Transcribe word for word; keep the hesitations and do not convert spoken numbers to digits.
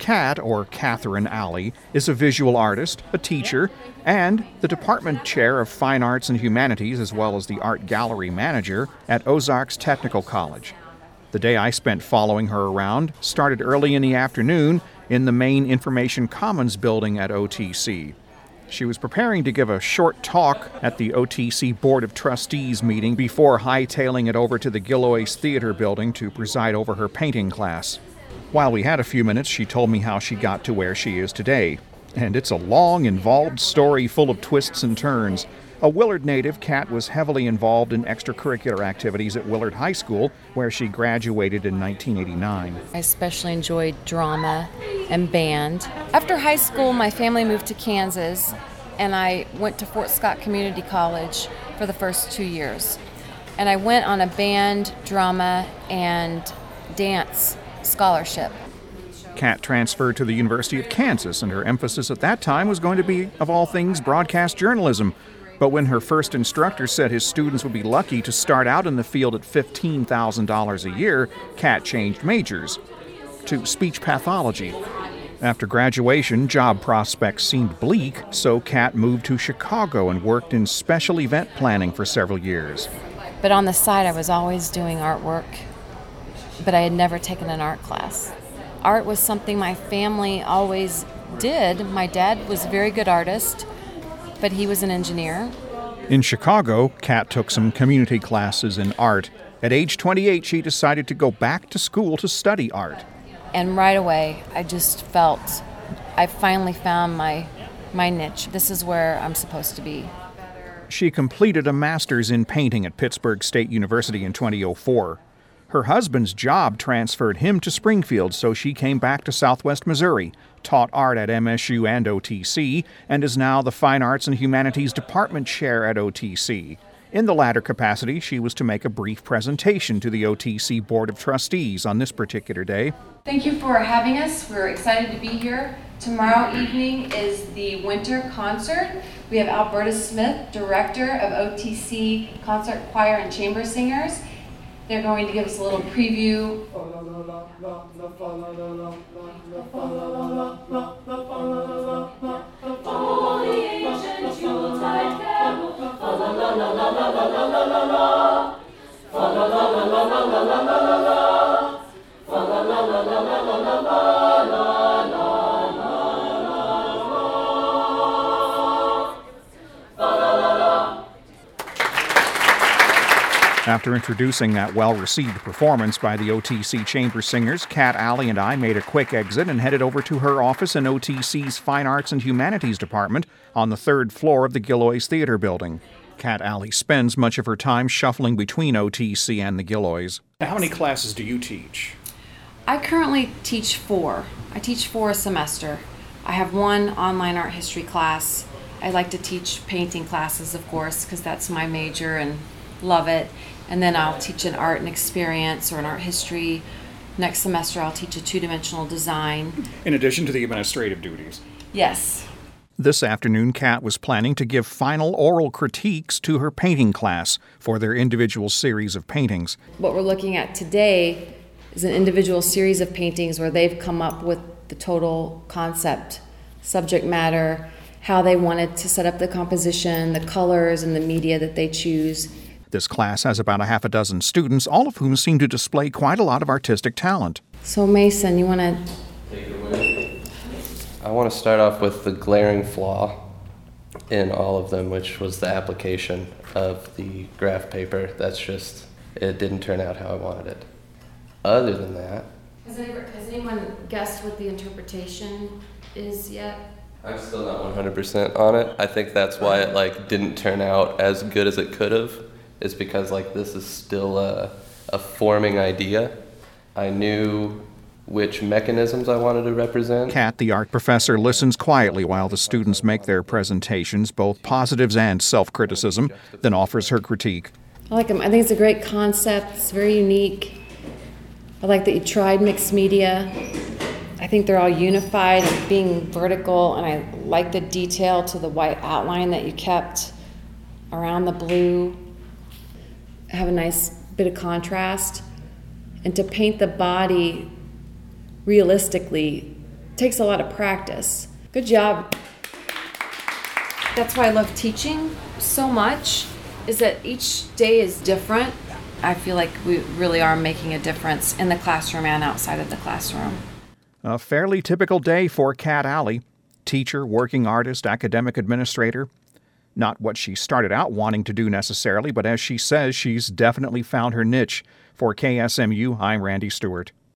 Kat, or Catherine Alley, is a visual artist, a teacher, and the department chair of Fine Arts and Humanities, as well as the art gallery manager at Ozarks Technical College. The day I spent following her around started early in the afternoon in the main Information Commons building at O T C. She was preparing to give a short talk at the O T C Board of Trustees meeting before hightailing it over to the Gilloys Theater building to preside over her painting class. While we had a few minutes, she told me how she got to where she is today. And it's a long, involved story full of twists and turns. A Willard native, Kat was heavily involved in extracurricular activities at Willard High School, where she graduated in nineteen eighty-nine. I especially enjoyed drama and band. After high school, my family moved to Kansas, and I went to Fort Scott Community College for the first two years. And I went on a band, drama, and dance scholarship. Kat transferred to the University of Kansas, and her emphasis at that time was going to be, of all things, broadcast journalism. But when her first instructor said his students would be lucky to start out in the field at fifteen thousand dollars a year, Kat changed majors to speech pathology. After graduation, job prospects seemed bleak, so Kat moved to Chicago and worked in special event planning for several years. But on the side, I was always doing artwork, but I had never taken an art class. Art was something my family always did. My dad was a very good artist, but he was an engineer. In Chicago, Kat took some community classes in art. At age twenty-eight, she decided to go back to school to study art. And right away, I just felt I finally found my my niche. This is where I'm supposed to be. She completed a master's in painting at Pittsburgh State University in two thousand four. Her husband's job transferred him to Springfield, so she came back to Southwest Missouri, taught art at M S U and O T C, and is now the Fine Arts and Humanities Department Chair at O T C. In the latter capacity, she was to make a brief presentation to the O T C Board of Trustees on this particular day. Thank you for having us. We're excited to be here. Tomorrow evening is the winter concert. We have Alberta Smith, Director of O T C Concert Choir and Chamber Singers. They're going to give us a little preview. After introducing that well-received performance by the O T C Chamber Singers, Kat Alley and I made a quick exit and headed over to her office in O T C's Fine Arts and Humanities Department on the third floor of the Gilloys Theater building. Kat Alley spends much of her time shuffling between O T C and the Gilloys. How many classes do you teach? I currently teach four. I teach four a semester. I have one online art history class. I like to teach painting classes, of course, because that's my major and love it. And then I'll teach an art and experience or an art history. Next semester I'll teach a two-dimensional design. In addition to the administrative duties? Yes. This afternoon, Kat was planning to give final oral critiques to her painting class for their individual series of paintings. What we're looking at today is an individual series of paintings where they've come up with the total concept, subject matter, how they wanted to set up the composition, the colors, and the media that they choose. This class has about a half a dozen students, all of whom seem to display quite a lot of artistic talent. So Mason, you want to... Take it away. I want to start off with the glaring flaw in all of them, which was the application of the graph paper. That's just, it didn't turn out how I wanted it. Other than that... Has, ever, has anyone guessed what the interpretation is yet? I'm still not one hundred percent on it. I think that's why it like didn't turn out as good as it could have. Is because like this is still a, a forming idea. I knew which mechanisms I wanted to represent. Kat, the art professor, listens quietly while the students make their presentations, both positives and self-criticism, then offers her critique. I like them. I think it's a great concept. It's very unique. I like that you tried mixed media. I think they're all unified and being vertical, and I like the detail to the white outline that you kept around the blue. Have a nice bit of contrast. And to paint the body realistically takes a lot of practice. Good job. That's why I love teaching so much, is that each day is different. I feel like we really are making a difference in the classroom and outside of the classroom. A fairly typical day for Kat Alley. Teacher, working artist, academic administrator. Not what she started out wanting to do necessarily, but as she says, she's definitely found her niche. For K S M U, I'm Randy Stewart.